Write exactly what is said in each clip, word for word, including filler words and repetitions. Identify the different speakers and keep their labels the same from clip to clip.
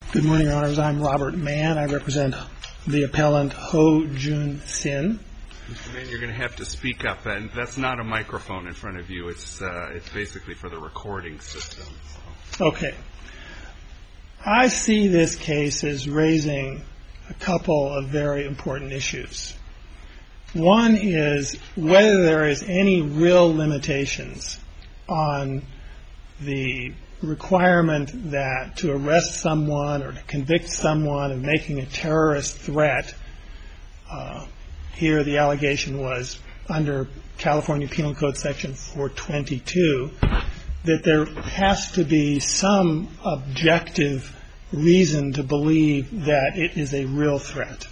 Speaker 1: Good morning, Your Honors. I'm Robert Mann. I represent the appellant Ho Jun Sin.
Speaker 2: Mister Mann, you're going to have to speak up. And that's not a microphone in front of you. It's uh, it's basically for the recording system.
Speaker 1: Okay. I see this case as raising a couple of very important issues. One is whether there is any real limitations on the requirement that to arrest someone or to convict someone of making a terrorist threat. Uh, here the allegation was under California Penal Code Section four twenty-two that there has to be some objective reason to believe that it is a real threat.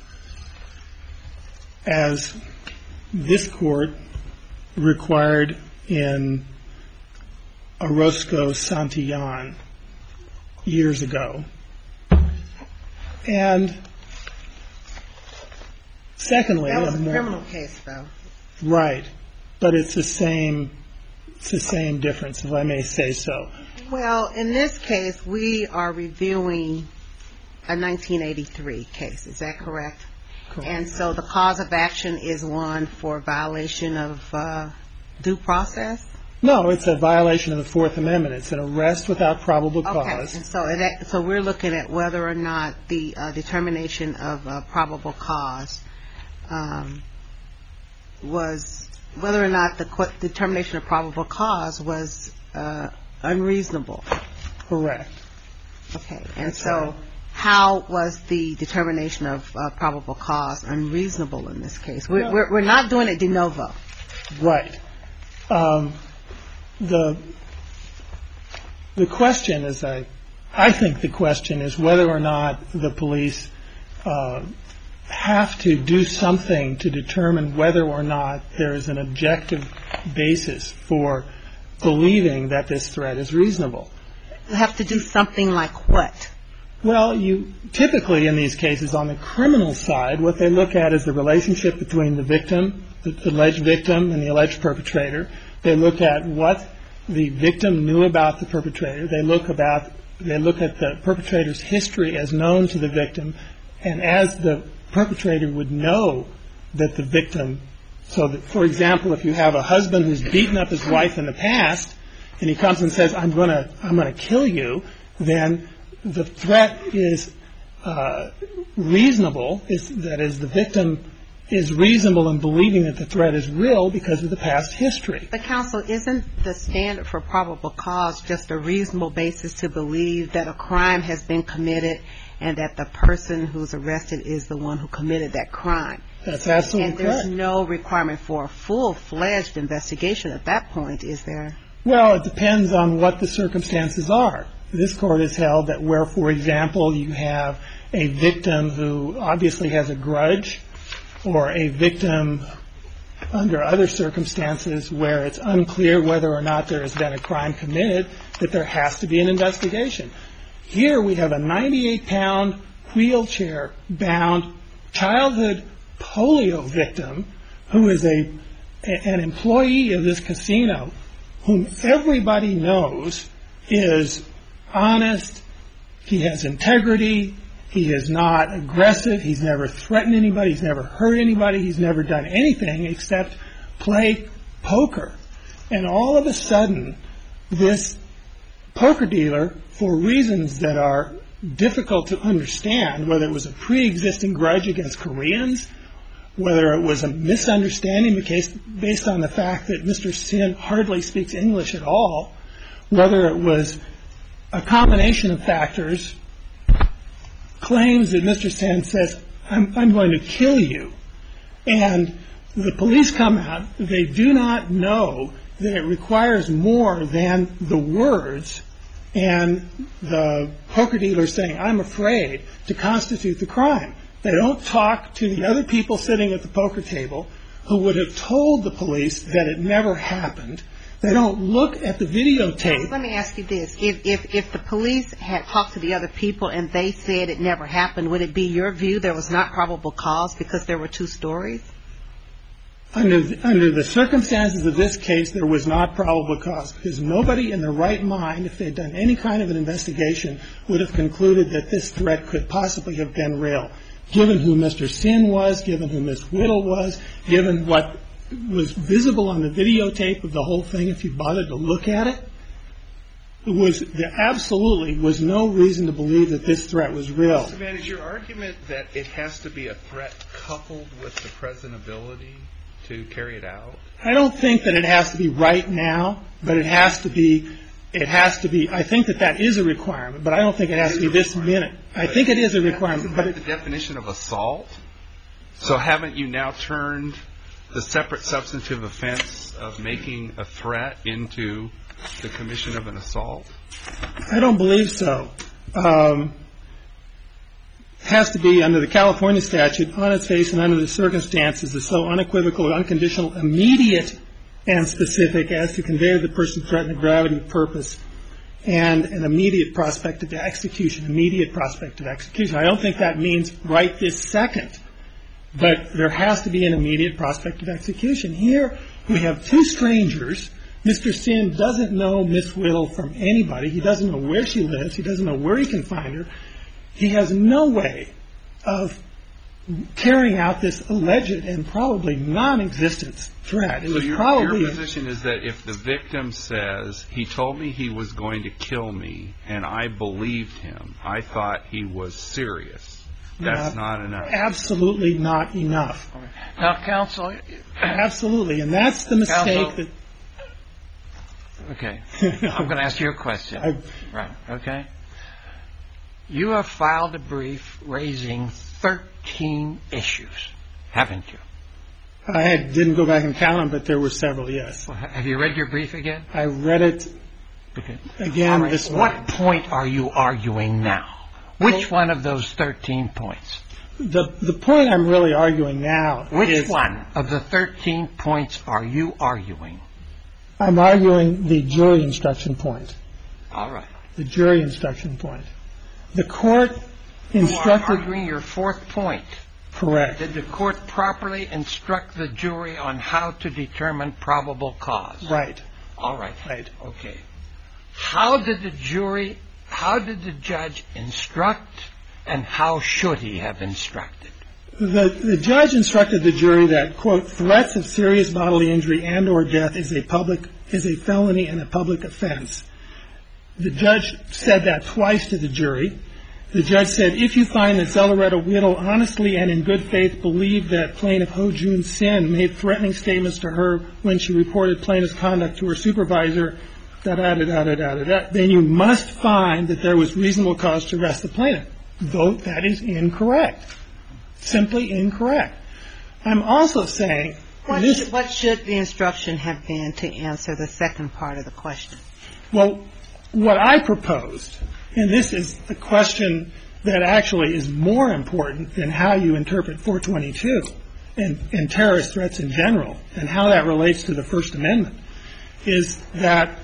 Speaker 1: As this court required in Orozco Santillan years ago. And secondly,
Speaker 3: that was a
Speaker 1: more,
Speaker 3: criminal case, though.
Speaker 1: Right, but it's the same. It's the same difference, if I may say so.
Speaker 3: Well, in this case, we are reviewing a nineteen eighty-three case. Is that correct?
Speaker 1: Correct.
Speaker 3: And so the cause of action is one for violation of uh, due process?
Speaker 1: No, it's a violation of the Fourth Amendment. It's an arrest without probable cause.
Speaker 3: Okay, and so, that, so we're looking at whether or not the uh, determination of uh, probable cause um, was, whether or not the qu- determination of probable cause was uh, unreasonable.
Speaker 1: Correct.
Speaker 3: Okay, and
Speaker 1: That's
Speaker 3: so
Speaker 1: right.
Speaker 3: How was the determination of uh, probable cause unreasonable in this case? We're,
Speaker 1: No.
Speaker 3: we're, we're not doing it de novo.
Speaker 1: Right. Um, the the question is, I I think the question is whether or not the police uh, have to do something to determine whether or not there is an objective basis for believing that this threat is reasonable.
Speaker 3: You have to do something like what?
Speaker 1: Well, you typically in these cases on the criminal side, what they look at is the relationship between the victim, the alleged victim, and the alleged perpetrator. They look at what the victim knew about the perpetrator. They look about they look at the perpetrator's history as known to the victim, and as the perpetrator would know that the victim. So, that, for example, if you have a husband who's beaten up his wife in the past, and he comes and says, "I'm gonna I'm gonna kill you," then the threat is uh, reasonable. Is that is the victim is reasonable in believing that the threat is real because of the past history.
Speaker 3: But counsel, isn't the standard for probable cause just a reasonable basis to believe that a crime has been committed and that the person who's arrested is the one who committed that crime?
Speaker 1: That's absolutely
Speaker 3: correct. And there's
Speaker 1: correct.
Speaker 3: no requirement for a full-fledged investigation at that point, is there?
Speaker 1: Well, it depends on what the circumstances are. This court has held that where, for example, you have a victim who obviously has a grudge, or a victim under other circumstances where it's unclear whether or not there has been a crime committed, that there has to be an investigation. Here we have a ninety-eight pound wheelchair-bound childhood polio victim who is a an employee of this casino whom everybody knows is honest, he has integrity, he is not aggressive, he's never threatened anybody, he's never hurt anybody, he's never done anything except play poker. And all of a sudden, this poker dealer, for reasons that are difficult to understand, whether it was a pre-existing grudge against Koreans, whether it was a misunderstanding based on the fact that Mister Sin hardly speaks English at all, whether it was a combination of factors, claims that Mister Sin says, I'm, I'm going to kill you. And the police come out, they do not know that it requires more than the words and the poker dealer saying, I'm afraid, to constitute the crime. They don't talk to the other people sitting at the poker table who would have told the police that it never happened. They don't look at the videotape.
Speaker 3: Let me ask you this. If, if, if the police had talked to the other people and they said it never happened, would it be your view there was not probable cause because there were two stories?
Speaker 1: Under the, under the circumstances of this case, there was not probable cause, because nobody in their right mind, if they'd done any kind of an investigation, would have concluded that this threat could possibly have been real. Given who Mister Sin was, given who Miss Whittle was, given what was visible on the videotape of the whole thing, if you bothered to look at it, it was, there absolutely was no reason to believe that this threat was real.
Speaker 2: Mister Mann, is your argument that it has to be a threat coupled with the present ability to carry it out?
Speaker 1: I don't think that it has to be right now, but it has to be, it has to be, I think that that is a requirement, but I don't think it has to be this minute. I think it is a requirement.
Speaker 2: But the definition of assault? So haven't you now turned the separate substantive offense of making a threat into the commission of an assault?
Speaker 1: I don't believe so. Um, has to be under the California statute, on its face and under the circumstances, is so unequivocal, unconditional, immediate, and specific as to convey to the person threatened the gravity of purpose and an immediate prospect of execution, immediate prospect of execution. I don't think that means right this second, but there has to be an immediate prospect of execution. Here we have two strangers. Mister Sin doesn't know Miss Whittle from anybody. He doesn't know where she lives. He doesn't know where he can find her. He has no way of carrying out this alleged and probably non-existent threat. It
Speaker 2: so
Speaker 1: was
Speaker 2: your,
Speaker 1: probably
Speaker 2: your position is that if the victim says, he told me he was going to kill me, and I believed him, I thought he was serious, that's
Speaker 1: no,
Speaker 2: not enough.
Speaker 1: Absolutely not enough.
Speaker 4: Now, counsel.
Speaker 1: Absolutely, and that's the mistake
Speaker 4: counsel,
Speaker 1: that.
Speaker 4: Okay, I'm going to ask you a question.
Speaker 1: I,
Speaker 4: right. Okay. You have filed a brief raising thirteen issues, haven't you?
Speaker 1: I didn't go back and count them, but there were several, yes.
Speaker 4: Well, have you read your brief again?
Speaker 1: I read it
Speaker 4: okay.
Speaker 1: again
Speaker 4: right.
Speaker 1: this morning.
Speaker 4: What point are you arguing now? Which well, one of those thirteen points?
Speaker 1: The the point I'm really arguing now
Speaker 4: Which
Speaker 1: is... Which
Speaker 4: one of the thirteen points are you arguing?
Speaker 1: I'm arguing the jury instruction point.
Speaker 4: All right.
Speaker 1: The jury instruction point. The court instructed...
Speaker 4: You are arguing your fourth point.
Speaker 1: Correct.
Speaker 4: Did the court properly instruct the jury on how to determine probable cause?
Speaker 1: Right.
Speaker 4: All right.
Speaker 1: Right.
Speaker 4: Okay. How did the jury, how did the judge instruct, and how should he have instructed?
Speaker 1: The, the judge instructed the jury that, quote, threats of serious bodily injury and or death is a public, is a felony and a public offense. The judge said that twice to the jury. The judge said, if you find that Zelleretta Whittle honestly and in good faith believed that plaintiff Ho Jun Sin made threatening statements to her when she reported plaintiff's conduct to her supervisor, da da da da da da da, then you must find that there was reasonable cause to arrest the plaintiff. Though that is incorrect. Simply incorrect. I'm also saying...
Speaker 3: What, should, what should the instruction have been to answer the second part of the question?
Speaker 1: Well, what I proposed, and this is a question that actually is more important than how you interpret four twenty-two and, and terrorist threats in general and how that relates to the First Amendment, is that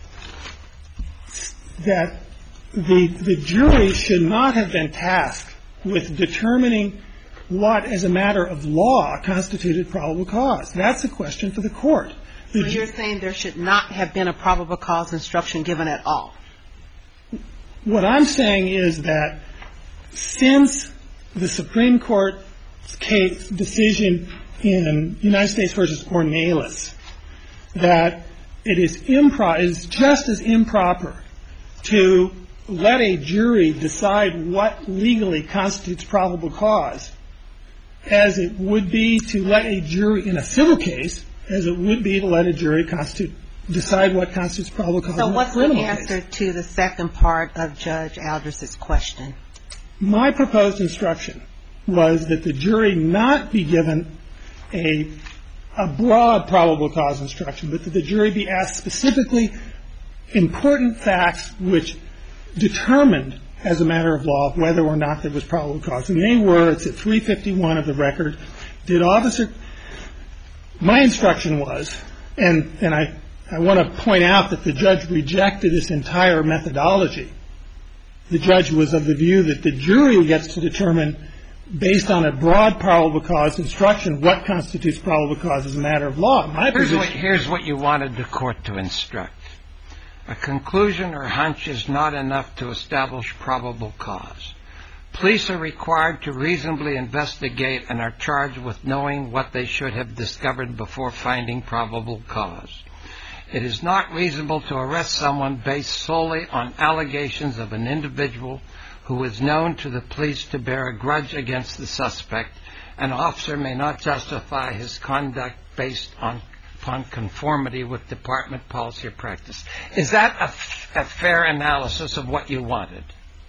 Speaker 1: that the the jury should not have been tasked with determining what, as a matter of law, constituted probable cause. That's a question for the court.
Speaker 3: So you're saying there should not have been a probable cause instruction given at all?
Speaker 1: What I'm saying is that since the Supreme Court case decision in United States versus Ornelas, that it is impro- is just as improper to let a jury decide what legally constitutes probable cause as it would be to let a jury in a civil case, as it would be to let a jury constitute, decide what constitutes probable cause
Speaker 3: so
Speaker 1: in a
Speaker 3: what's
Speaker 1: criminal
Speaker 3: the answer
Speaker 1: case.
Speaker 3: To the second part of Judge Aldris's question?
Speaker 1: My proposed instruction was that the jury not be given a a broad probable cause instruction, but that the jury be asked specifically important facts which determined, as a matter of law, whether or not there was probable cause. And they were, it's at three fifty-one of the record, did officer, my instruction was, and, and I, I want to point out that the judge rejected this entire methodology. The judge was of the view that the jury gets to determine based on a broad probable cause instruction, what constitutes probable cause is a matter of law. My
Speaker 4: here's,
Speaker 1: position,
Speaker 4: what, here's what you wanted the court to instruct. A conclusion or hunch is not enough to establish probable cause. Police are required to reasonably investigate and are charged with knowing what they should have discovered before finding probable cause. It is not reasonable to arrest someone based solely on allegations of an individual who is known to the police to bear a grudge against the suspect. An officer may not justify his conduct based on upon conformity with department policy or practice. Is that a, f- a fair analysis of what you wanted?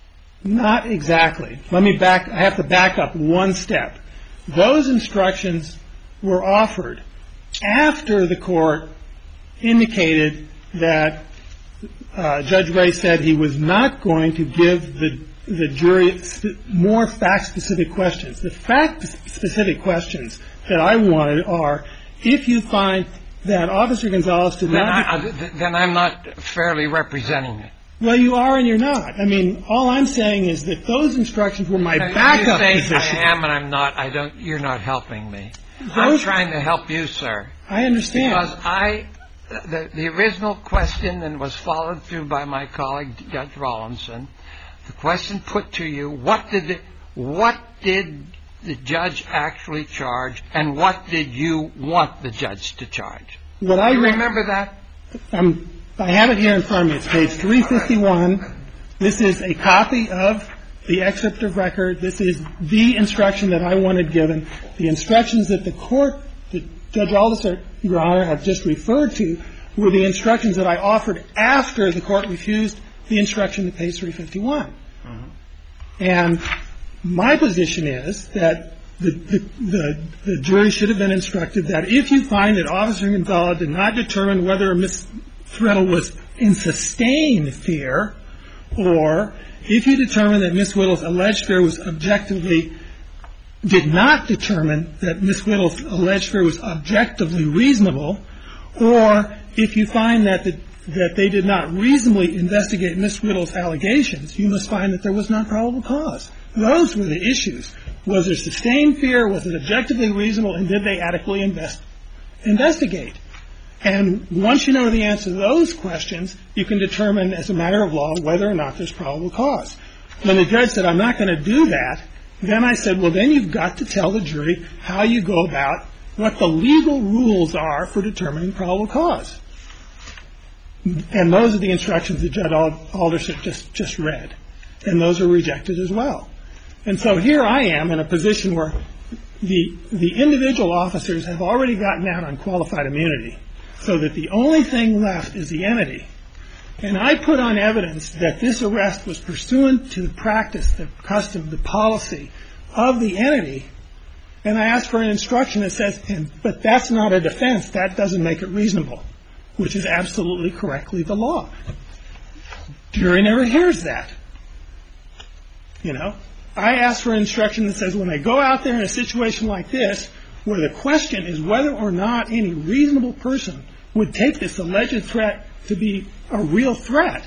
Speaker 1: Not exactly. Let me back, I have to back up one step. Those instructions were offered after the court indicated that uh, Judge Ray said he was not going to give the the jury sp- more fact-specific questions. The fact-specific questions that I wanted are, if you find that Officer Gonzalez did
Speaker 4: then
Speaker 1: not...
Speaker 4: I, then I'm not fairly representing it.
Speaker 1: Well, you are and you're not. I mean, all I'm saying is that those instructions were my backup
Speaker 4: you say
Speaker 1: position.
Speaker 4: I am and I'm not. I don't. You're not helping me.
Speaker 1: Those,
Speaker 4: I'm trying to help you, sir.
Speaker 1: I understand.
Speaker 4: Because I, the, the original question, and was followed through by my colleague Judge Rawlinson, the question put to you: What did the, what did the judge actually charge, and what did you want the judge to charge?
Speaker 1: What I
Speaker 4: you
Speaker 1: want,
Speaker 4: remember that?
Speaker 1: Um, I have it here in front of me. It's page three fifty-one. This is a copy of the excerpt of record. This is the instruction that I wanted given. The instructions that the court, that Judge Aldister, Your Honor, have just referred to, were the instructions that I offered after the court refused the instruction to page three fifty-one. Mm-hmm. And my position is that the, the, the, the jury should have been instructed that if you find that Officer Gonzalez did not determine whether Miss Thriddle was in sustained fear, or if you determine that Miss Whittle's alleged fear was objectively, did not determine that Miss Whittle's alleged fear was objectively reasonable, or if you find that the, that they did not reasonably investigate Miss Whittle's allegations, you must find that there was not probable cause. Those were the issues. Was there sustained fear? Was it objectively reasonable? And did they adequately invest, investigate? And once you know the answer to those questions, you can determine as a matter of law whether or not there's probable cause. When the judge said, I'm not going to do that, then I said, well, then you've got to tell the jury how you go about what the legal rules are for determining probable cause. And those are the instructions that Judge Alderson just, just read. And those are rejected as well. And so here I am in a position where the the individual officers have already gotten out on qualified immunity, so that the only thing left is the entity. And I put on evidence that this arrest was pursuant to the practice, the custom, the policy of the entity. And I asked for an instruction that says, but that's not a defense. That doesn't make it reasonable, which is absolutely correctly the law. Jury never hears that. You know, I asked for an instruction that says when they go out there in a situation like this, where the question is whether or not any reasonable person would take this alleged threat to be a real threat,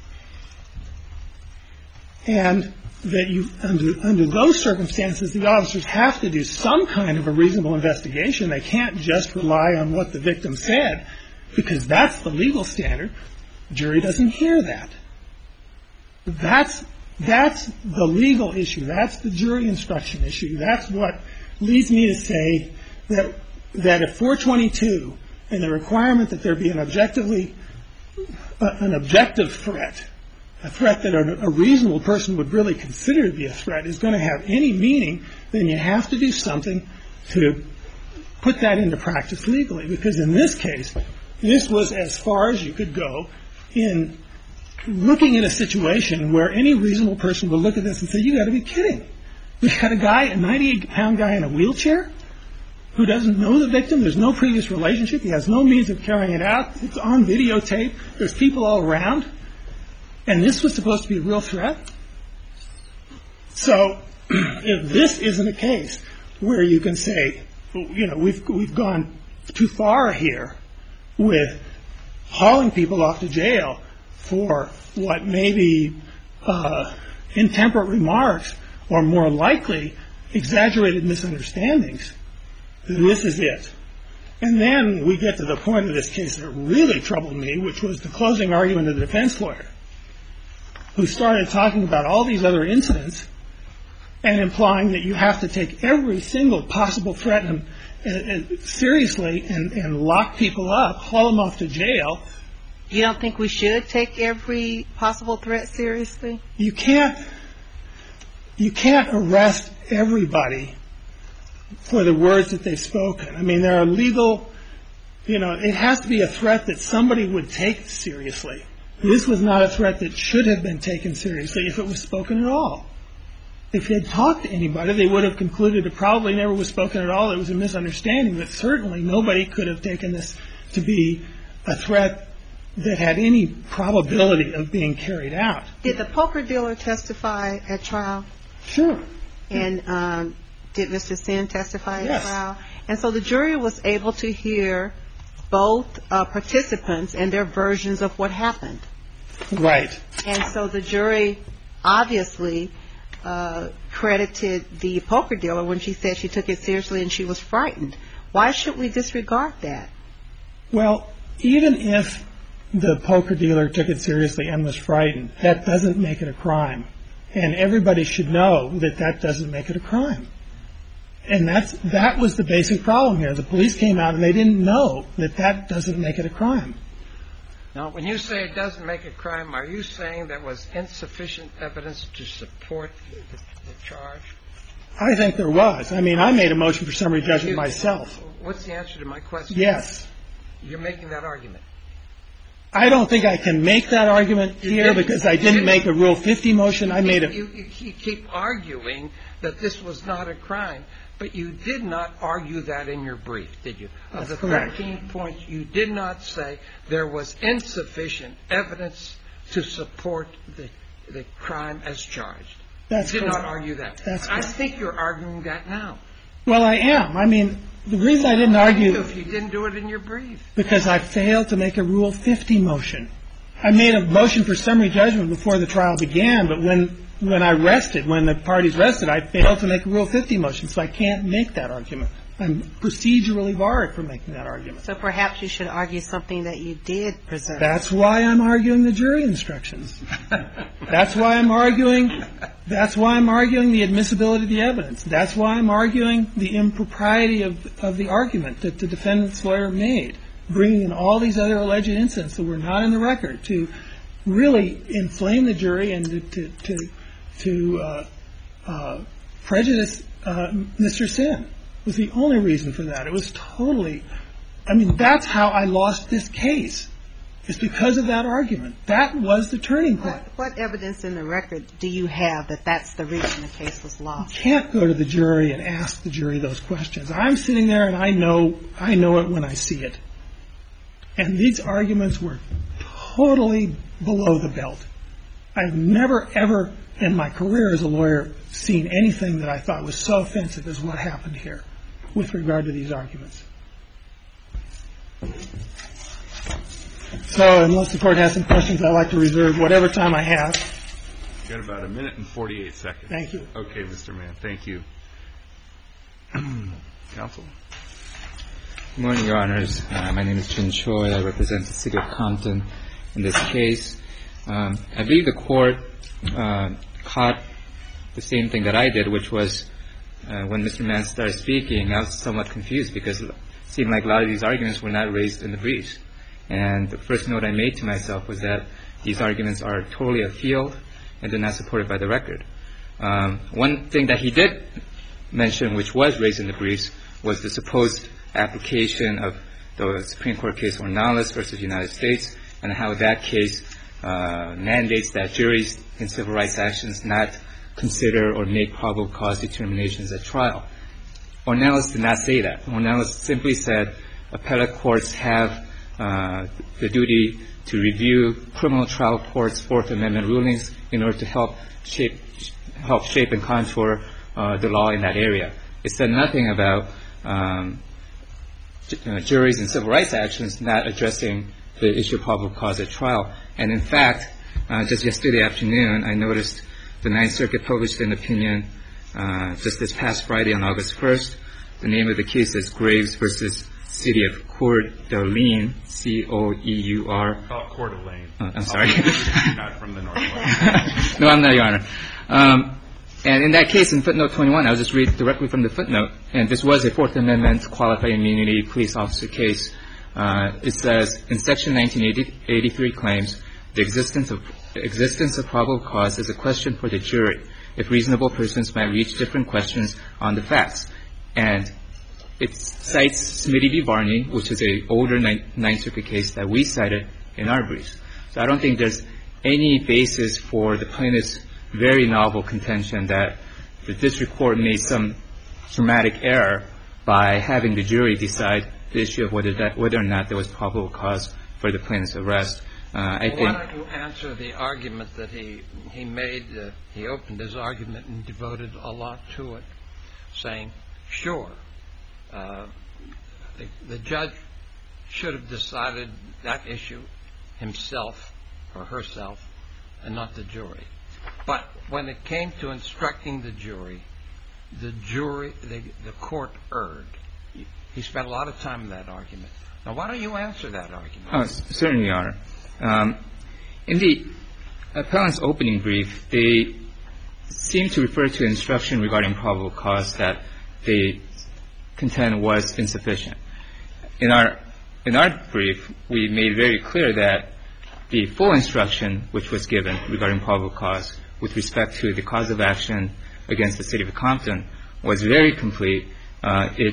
Speaker 1: and that you, under, under those circumstances, the officers have to do some kind of a reasonable investigation. They can't just rely on what the victim said, because that's the legal standard. The jury doesn't hear that. That's That's the legal issue. That's the jury instruction issue. That's what leads me to say that that if four twenty-two and the requirement that there be an objectively uh, an objective threat, a threat that a, a reasonable person would really consider to be a threat, is going to have any meaning, then you have to do something to put that into practice legally. Because in this case, this was as far as you could go in looking at a situation where any reasonable person would look at this and say, you got to be kidding. We got a guy, a ninety-eight pound guy in a wheelchair who doesn't know the victim. There's no previous relationship. He has no means of carrying it out. It's on videotape. There's people all around. And this was supposed to be a real threat. So if this isn't a case where you can say, you know, we've we've gone too far here with hauling people off to jail for what may be uh, intemperate remarks, or more likely exaggerated misunderstandings, this is it. And then we get to the point of this case that really troubled me, which was the closing argument of the defense lawyer, who started talking about all these other incidents and implying that you have to take every single possible threat and, and, and seriously and, and lock people up, haul them off to jail.
Speaker 3: You don't think we should take every possible threat seriously?
Speaker 1: You can't, you can't arrest everybody for the words that they've spoken. I mean, there are legal, you know, it has to be a threat that somebody would take seriously. This was not a threat that should have been taken seriously if it was spoken at all. If he had talked to anybody, they would have concluded it probably never was spoken at all. It was a misunderstanding, but certainly nobody could have taken this to be a threat that had any probability of being carried out.
Speaker 3: Did the poker dealer testify at trial?
Speaker 1: Sure.
Speaker 3: And um, did Mister Sin testify
Speaker 1: Yes.
Speaker 3: at trial? And so the jury was able to hear both uh, participants and their versions of what happened.
Speaker 1: Right.
Speaker 3: And so the jury obviously uh, credited the poker dealer when she said she took it seriously and she was frightened. Why should we disregard that?
Speaker 1: Well, even if the poker dealer took it seriously and was frightened, that doesn't make it a crime. And everybody should know that that doesn't make it a crime. And that's that was the basic problem here. The police came out and they didn't know that that doesn't make it a crime.
Speaker 4: Now, when you say it doesn't make a crime, are you saying there was insufficient evidence to support the, the charge?
Speaker 1: I think there was. I mean, I made a motion for summary judgment myself.
Speaker 4: What's the answer to my question?
Speaker 1: Yes.
Speaker 4: You're making that argument.
Speaker 1: I don't think I can make that argument here because I didn't make a Rule fifty motion. I made a...
Speaker 4: You, you, you keep arguing that this was not a crime, but you did not argue that in your brief, did you?
Speaker 1: That's
Speaker 4: of the
Speaker 1: correct.
Speaker 4: thirteen points, you did not say there was insufficient evidence to support the, the crime as charged.
Speaker 1: That's
Speaker 4: you did
Speaker 1: correct.
Speaker 4: not argue that.
Speaker 1: That's
Speaker 4: I
Speaker 1: correct.
Speaker 4: think you're arguing that now.
Speaker 1: Well, I am. I mean, the reason I didn't argue...
Speaker 4: If you didn't do it in your brief.
Speaker 1: Because I failed to make a Rule fifty motion. I made a motion for summary judgment before the trial began, but when when I rested, when the parties rested, I failed to make a Rule fifty motion, so I can't make that argument. I'm procedurally barred from making that argument.
Speaker 3: So perhaps you should argue something that you did preserve.
Speaker 1: That's why I'm arguing the jury instructions. That's why I'm arguing. That's why I'm arguing the admissibility of the evidence. That's why I'm arguing the impropriety of of the argument that the defendant's lawyer made, bringing in all these other alleged incidents that were not in the record to really inflame the jury and to to to, to uh, uh, prejudice uh, Mister Sin. Was the only reason for that. It was totally, I mean, that's how I lost this case. It's because of that argument. That was the turning point.
Speaker 3: What, what evidence in the record do you have that that's the reason the case was lost?
Speaker 1: You can't go to the jury and ask the jury those questions. I'm sitting there and I know, I know it when I see it. And these arguments were totally below the belt. I've never, ever in my career as a lawyer seen anything that I thought was so offensive as what happened here with regard to these arguments. So unless the Court has some questions, I'd like to reserve whatever time I have.
Speaker 2: You've got about a minute and forty-eight seconds.
Speaker 1: Thank you.
Speaker 2: Okay, Mister Mann. Thank you. Counsel?
Speaker 5: Good morning, Your Honors. Uh, my name is Chin Choi. I represent the City of Compton in this case. Um, I believe the Court uh, caught the same thing that I did, which was uh, when Mister Mann started speaking, I was somewhat confused because it seemed like a lot of these arguments were not raised in the briefs. And the first note I made to myself was that these arguments are totally afield and they're not supported by the record. Um, one thing that he did mention, which was raised in the briefs, was the supposed application of the Supreme Court case Ornelas versus United States and how that case uh, mandates that juries in civil rights actions not consider or make probable cause determinations at trial. Ornelas did not say that. Ornelas simply said appellate courts have uh, the duty to review criminal trial courts' Fourth Amendment rulings in order to help shape, help shape and contour uh, the law in that area. It said nothing about um, ju- uh, juries in civil rights actions not addressing the issue of probable cause at trial. And in fact, uh, just yesterday afternoon, I noticed the Ninth Circuit published an opinion uh, just this past Friday on August first. The name of the case is Graves versus City of Coeur d'Alene, C O E U R.
Speaker 2: Oh, Coeur d'Alene.
Speaker 5: Uh, I'm sorry.
Speaker 2: You're not from the Northwest.
Speaker 5: No, I'm not, Your Honor. Um, and in that case, in footnote twenty-one, I'll just read directly from the footnote. And this was a Fourth Amendment qualified immunity police officer case. Uh, it says, in Section nineteen eighty-three claims, the existence of existence of probable cause is a question for the jury, if reasonable persons might reach different questions on the facts. And it cites Smitty v. Barney, which is an older Ninth Circuit case that we cited in our briefs. So I don't think there's any basis for the plaintiff's very novel contention that the district court made some dramatic error by having the jury decide the issue of whether that, whether or not there was probable cause for the plaintiff's arrest. Uh, I
Speaker 4: well,
Speaker 5: think.
Speaker 4: Why don't you answer the argument that he he made? Uh, he opened his argument and devoted a lot to it, saying, "Sure, uh, the, the judge should have decided that issue himself or herself, and not the jury. But when it came to instructing the jury, the jury, the, the court erred." He spent a lot of time in that argument. Now, why don't you answer that argument?
Speaker 5: Oh, certainly, Your Honor. Um, in the appellant's opening brief, they seem to refer to instruction regarding probable cause that they contend was insufficient. In our in our brief, we made very clear that the full instruction which was given regarding probable cause with respect to the cause of action against the City of Compton was very complete. Uh, it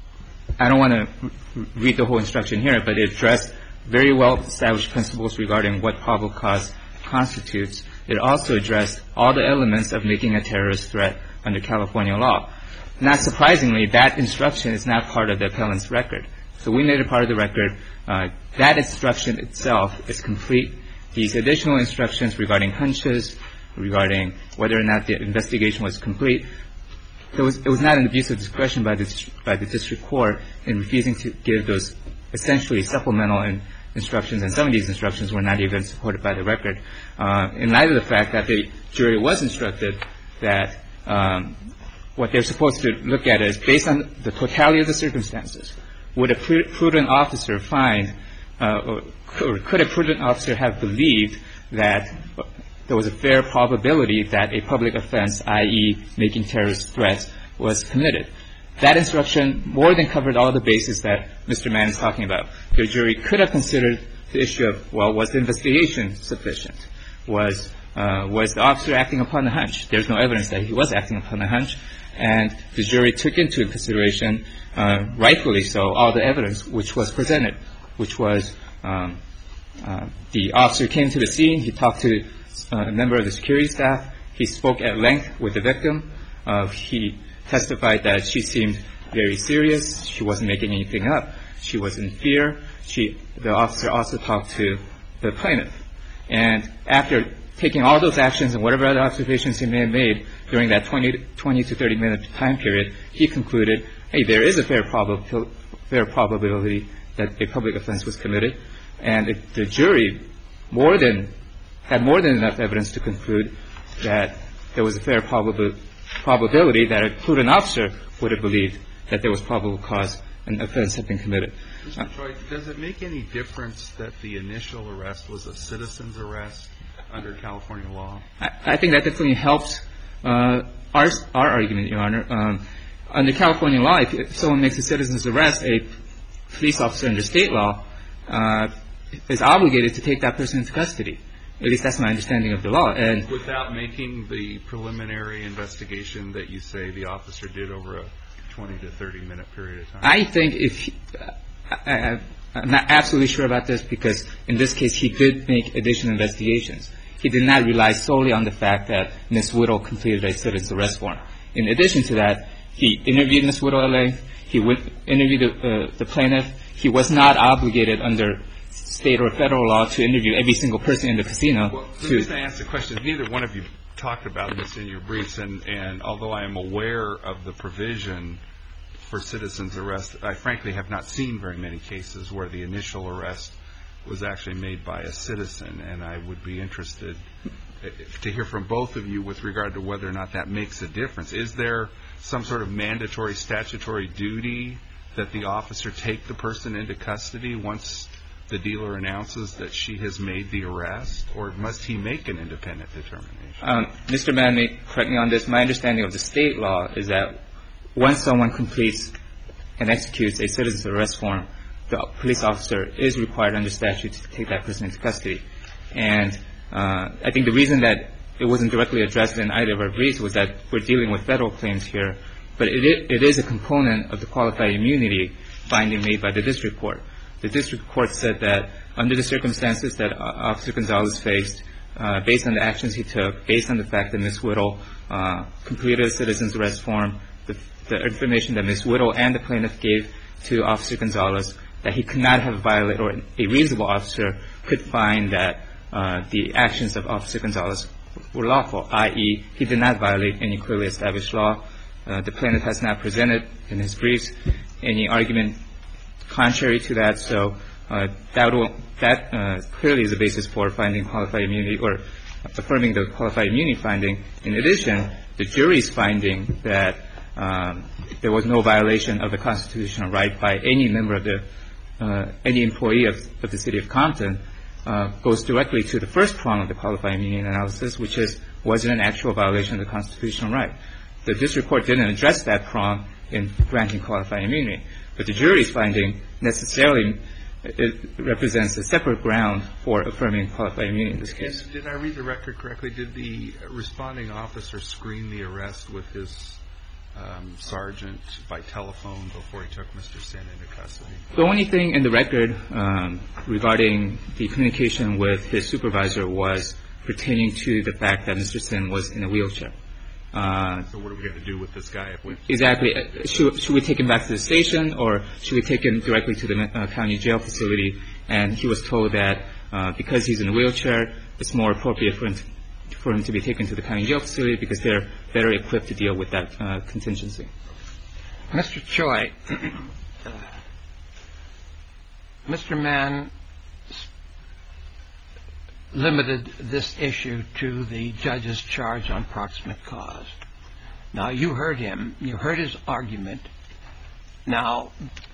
Speaker 5: I don't want to read the whole instruction here, but it addressed very well-established principles regarding what probable cause constitutes. It also addressed all the elements of making a terrorist threat under California law. Not surprisingly, that instruction is not part of the appellant's record. So we made it part of the record. Uh, that instruction itself is complete. These additional instructions regarding hunches, regarding whether or not the investigation was complete, It was, it was not an abuse of discretion by the, by the district court in refusing to give those essentially supplemental in, instructions, and some of these instructions were not even supported by the record. Uh, in light of the fact that the jury was instructed that um, what they're supposed to look at is, based on the totality of the circumstances, would a prudent officer find, uh, or, or could a prudent officer have believed that there was a fair probability that a public offense, that is making terrorist threats, was committed. That instruction more than covered all the bases that Mister Mann is talking about. The jury could have considered the issue of, well, was the investigation sufficient? Was uh, was the officer acting upon a hunch? There's no evidence that he was acting upon a hunch. And the jury took into consideration, uh, rightfully so, all the evidence which was presented, which was um, uh, the officer came to the scene, he talked to Uh, a member of the security staff. He spoke at length with the victim. Uh, he testified that she seemed very serious. She wasn't making anything up. She was in fear. She, the officer also talked to the plaintiff. And after taking all those actions and whatever other observations he may have made during that twenty to thirty minute time period, he concluded, hey, there is a fair, prob- fair probability that a public offense was committed. And if the jury more than had more than enough evidence to conclude that there was a fair probabil- probability that a prudent officer would have believed that there was probable cause an offense had been committed.
Speaker 2: Mister Troy, does it make any difference that the initial arrest was a citizen's arrest under California law?
Speaker 5: I, I think that definitely helps uh, our our argument, Your Honor. Um, under California law, if, if someone makes a citizen's arrest, a police officer under state law uh, is obligated to take that person into custody. At least that's my understanding of the law. And
Speaker 2: without making the preliminary investigation that you say the officer did over a twenty to thirty minute period of time?
Speaker 5: I think if he, I, I'm not absolutely sure about this, because in this case he did make additional investigations. He did not rely solely on the fact that Miz Whittle completed a citizen's arrest warrant. In addition to that, he interviewed Miz Whittle at length. He went, interviewed the, uh, the plaintiff. He was not obligated under state or federal law to interview every single person in the casino.
Speaker 2: Well, the reason I ask the question is neither one of you talked about this in your briefs, and, and although I am aware of the provision for citizen's arrest, I frankly have not seen very many cases where the initial arrest was actually made by a citizen, and I would be interested to hear from both of you with regard to whether or not that makes a difference. Is there some sort of mandatory statutory duty that the officer take the person into custody once the dealer announces that she has made the arrest, or must he make an independent determination?
Speaker 5: Um, Mister Mann may correct me on this. My understanding of the state law is that once someone completes and executes a citizen's arrest form, the police officer is required under statute to take that person into custody. And uh, I think the reason that it wasn't directly addressed in either of our briefs was that we're dealing with federal claims here, but it, it is a component of the qualified immunity finding made by the district court. The district court said that under the circumstances that Officer Gonzalez faced, uh, based on the actions he took, based on the fact that Miz Whittle uh, completed a citizen's arrest form, the, the information that Miz Whittle and the plaintiff gave to Officer Gonzalez, that he could not have violated, or a reasonable officer could find that uh, the actions of Officer Gonzalez were lawful, that is, he did not violate any clearly established law. Uh, the plaintiff has not presented in his briefs any argument contrary to that, so uh, that, will, that uh, clearly is the basis for finding qualified immunity or affirming the qualified immunity finding. In addition, the jury's finding that um, there was no violation of the constitutional right by any member of the uh, any employee of, of the city of Compton uh, goes directly to the first prong of the qualified immunity analysis, which is, was it an actual violation of the constitutional right? The district court didn't address that prong in granting qualified immunity, but the jury's finding necessarily it represents a separate ground for affirming qualified immunity in this case.
Speaker 2: Did, did I read the record correctly? Did the responding officer screen the arrest with his um, sergeant by telephone before he took Mister Sin into custody?
Speaker 5: The only thing in the record um, regarding the communication with his supervisor was pertaining to the fact that Mister Sin was in a wheelchair. Uh,
Speaker 2: so what are we going to do with this guy? If we
Speaker 5: exactly. Should, should we take him back to the station, or should we take him directly to the uh, county jail facility? And he was told that uh, because he's in a wheelchair, it's more appropriate for him, to, for him to be taken to the county jail facility because they're better equipped to deal with that uh, contingency.
Speaker 4: Mister Choi, uh, Mister Mann limited this issue to the judge's charge on proximate cause. Now, you heard him. You heard his argument. Now,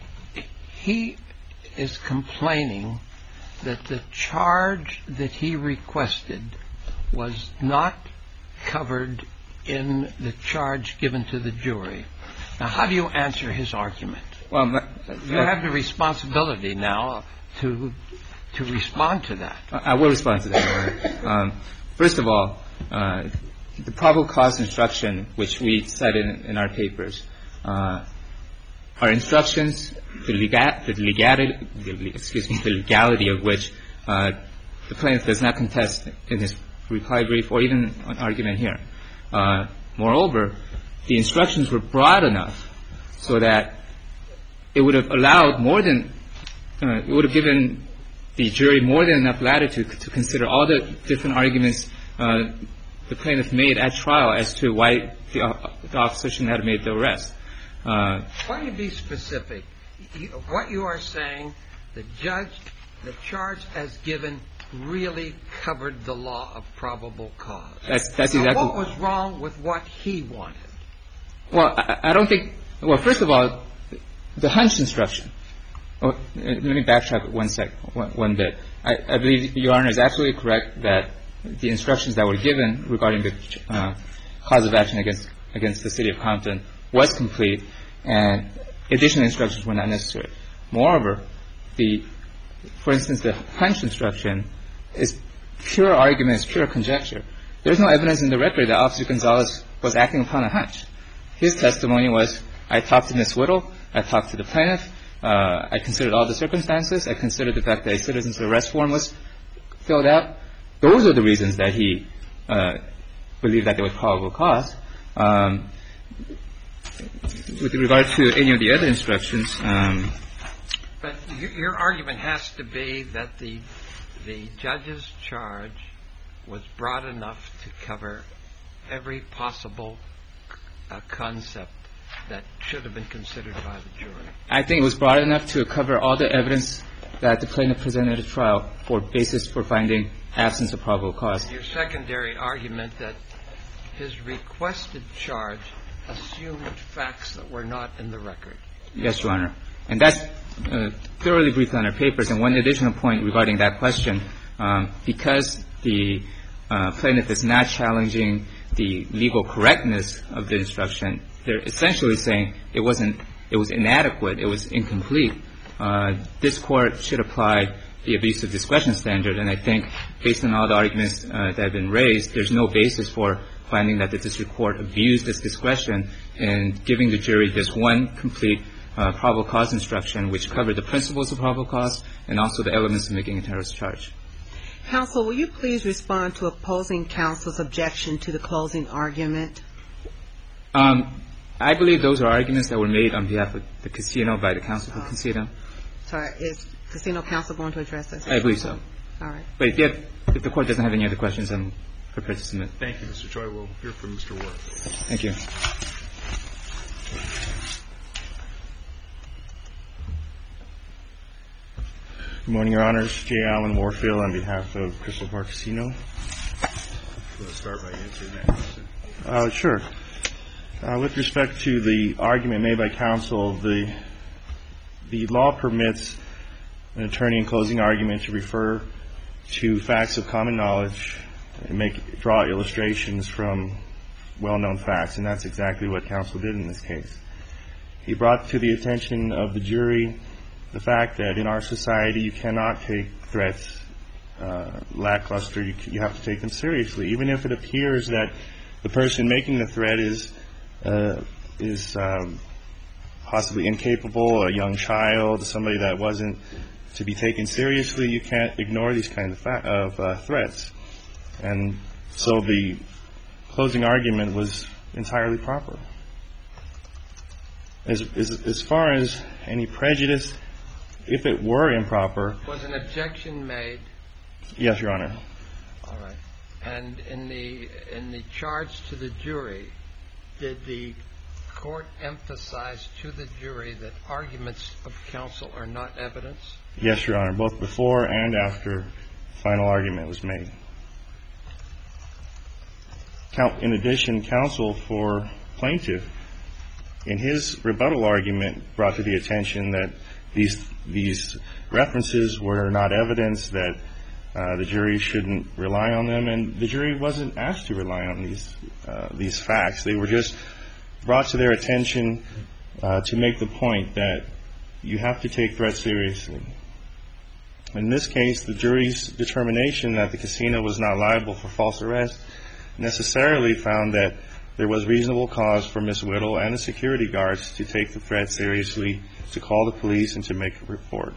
Speaker 4: he is complaining that the charge that he requested was not covered in the charge given to the jury. Now, how do you answer his argument?
Speaker 5: Well, my,
Speaker 4: you have the responsibility now to to respond to that.
Speaker 5: I will respond to that. Um, first of all, uh, the probable cause instruction, which we said in, in our papers, uh, are instructions, the, lega- the legality, the, excuse me, the legality of which uh, the plaintiff does not contest in his reply brief or even an argument here. Uh, moreover, the instructions were broad enough so that it would have allowed more than, uh, it would have given the jury more than enough latitude to consider all the different arguments uh, the plaintiff made at trial as to why the, uh, the officer should not have made the arrest. Uh,
Speaker 4: why don't you be specific? You, what you are saying, the judge, the charge as given really covered the law of probable cause.
Speaker 5: That's, that's
Speaker 4: now,
Speaker 5: exactly.
Speaker 4: What was wrong with what he wanted?
Speaker 5: Well, I, I don't think. Well, first of all, the hunch instruction. Oh, let me backtrack one sec, one, one bit. I, I believe Your Honor is absolutely correct that the instructions that were given regarding the uh, cause of action against against the city of Compton was complete, and additional instructions were not necessary. Moreover, the, for instance, the hunch instruction is pure argument, is pure conjecture. There's no evidence in the record that Officer Gonzalez was acting upon a hunch. His testimony was, I talked to Miz Whittle, I talked to the plaintiff, uh, I considered all the circumstances, I considered the fact that a citizen's arrest form was filled out. Those are the reasons that he uh, believed that there was probable cause. Um, with regard to any of the other instructions, um,
Speaker 4: but your, your argument has to be that the the judge's charge was broad enough to cover every possible uh, concept that should have been considered by the jury?
Speaker 5: I think it was broad enough to cover all the evidence that the plaintiff presented at trial for basis for finding absence of probable cause.
Speaker 4: Your secondary argument that his requested charge assumed facts that were not in the record.
Speaker 5: Yes, Your Honor. And that's uh, thoroughly briefed on our papers. And one additional point regarding that question, um, because the uh, plaintiff is not challenging the legal correctness of the instruction, they're essentially saying it wasn't, it was inadequate, it was incomplete. Uh, this Court should apply the abuse of discretion standard, and I think based on all the arguments uh, that have been raised, there's no basis for finding that the district court abused its discretion in giving the jury this one complete uh, probable cause instruction, which covered the principles of probable cause and also the elements of making a terrorist charge.
Speaker 3: Counsel, will you please respond to opposing counsel's objection to the closing argument?
Speaker 5: Um, I believe those are arguments that were made on behalf of the casino by the counsel for the casino.
Speaker 3: Sorry, is casino counsel going to address this?
Speaker 5: I believe so.
Speaker 3: All right.
Speaker 5: But if, have, if the Court doesn't have any other questions, I'm prepared to submit.
Speaker 2: Thank you, Mister Choi. We'll hear from Mister Ward.
Speaker 5: Thank you.
Speaker 6: Good morning, Your Honors. J. Allen Warfield on behalf of Crystal Park Casino.
Speaker 2: Want to start by answering that question?
Speaker 6: Uh, sure. Uh, with respect to the argument made by counsel, the the law permits an attorney in closing argument to refer to facts of common knowledge and make draw illustrations from well-known facts, and that's exactly what counsel did in this case. He brought to the attention of the jury the fact that in our society you cannot take threats uh, lackluster. You, you have to take them seriously, even if it appears that the person making the threat is uh, is um, possibly incapable, a young child, somebody that wasn't to be taken seriously. You can't ignore these kinds of, fa- of uh, threats. And so the closing argument was entirely proper. As, as, as far as any prejudice, if it were improper.
Speaker 4: Was an objection made?
Speaker 6: Yes, Your Honor.
Speaker 4: All right. And in the in the charge to the jury, did the court emphasize to the jury that arguments of counsel are not evidence?
Speaker 6: Yes, Your Honor, both before and after final argument was made. In addition, counsel for plaintiff, in his rebuttal argument, brought to the attention that these these references were not evidence, that uh, the jury shouldn't rely on them, and the jury wasn't asked to rely on these uh, these facts. They were just brought to their attention uh, to make the point that you have to take threats seriously. In this case, the jury's determination that the casino was not liable for false arrest necessarily found that there was reasonable cause for Miz Whittle and the security guards to take the threat seriously, to call the police, and to make a report.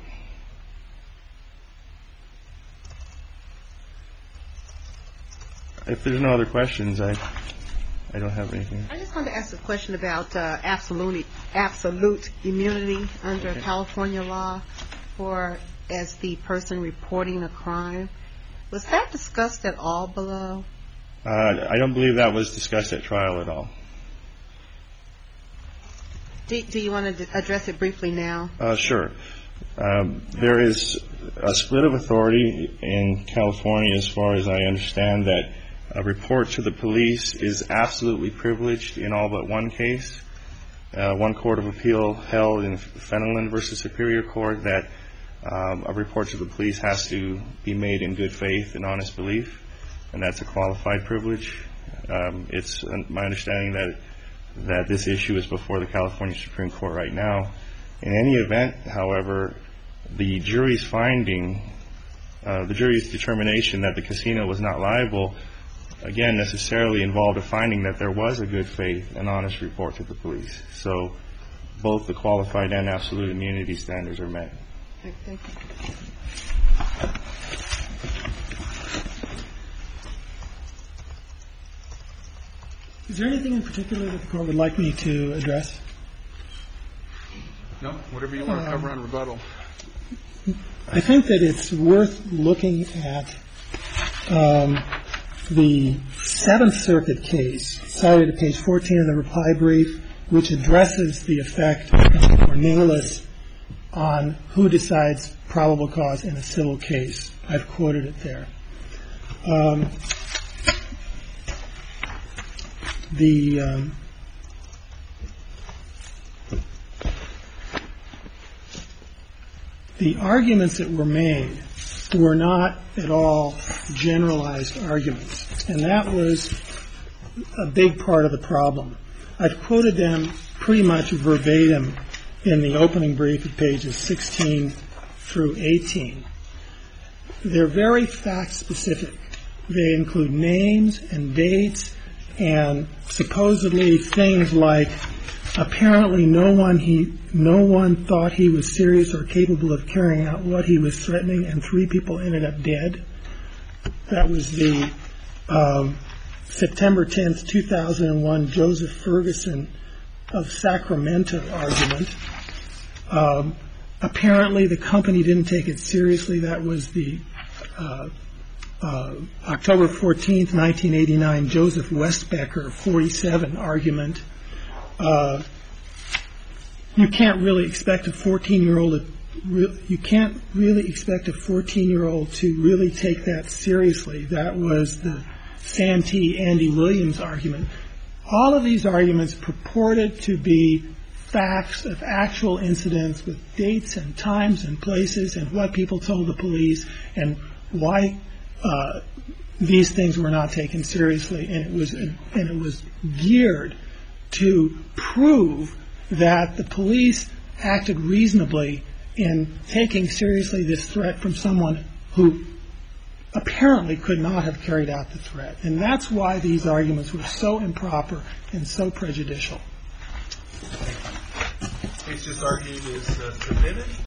Speaker 6: If there's no other questions, I I don't have anything.
Speaker 3: I just wanted to ask a question about uh, absolute absolute immunity under okay. California law for as the person reporting a crime. Was that discussed at all below?
Speaker 6: Uh, I don't believe that was discussed at trial at all.
Speaker 3: Do, do you want to address it briefly now?
Speaker 6: Uh, sure. Um, there is a split of authority in California, as far as I understand, that a report to the police is absolutely privileged in all but one case. Uh, one court of appeal held in Fenelon versus Superior Court that um, a report to the police has to be made in good faith and honest belief, and that's a qualified privilege. Um, it's my understanding that that this issue is before the California Supreme Court right now. In any event, however, the jury's finding, uh, the jury's determination that the casino was not liable, again, necessarily involved a finding that there was a good faith and honest report to the police. So both the qualified and absolute immunity standards are met.
Speaker 3: Thank you.
Speaker 1: Is there anything in particular that the court would like me to address?
Speaker 2: No, whatever you want to cover on rebuttal.
Speaker 1: I think that it's worth looking at um, the Seventh Circuit case cited at page fourteen of the reply brief, which addresses the effect of Cornelis on who decides probable cause in a civil case. I've quoted it there. Um, the um, the arguments that were made were not at all generalized arguments, and that was a big part of the problem. I've quoted them pretty much verbatim in the opening brief at pages sixteen through eighteen. They're very fact-specific. They include names and dates and supposedly things like, apparently no one he no one thought he was serious or capable of carrying out what he was threatening, and three people ended up dead. That was the um, September tenth, two thousand one Joseph Ferguson of Sacramento argument. Um, apparently the company didn't take it seriously. That was the uh, uh, October fourteenth, nineteen eighty-nine Joseph Westbecker, forty-seven argument. Uh, you can't really expect a fourteen-year-old. You can't really expect a fourteen-year-old to really take that seriously. That was the Santee Andy Williams argument. All of these arguments purported to be facts of actual incidents with dates and times and places and what people told the police and why uh, these things were not taken seriously. And it was and it was geared to prove that the police acted reasonably in taking seriously this threat from someone who apparently could not have carried out the threat. And that's why these arguments were so improper and so prejudicial.
Speaker 7: The case just argued is uh, submitted.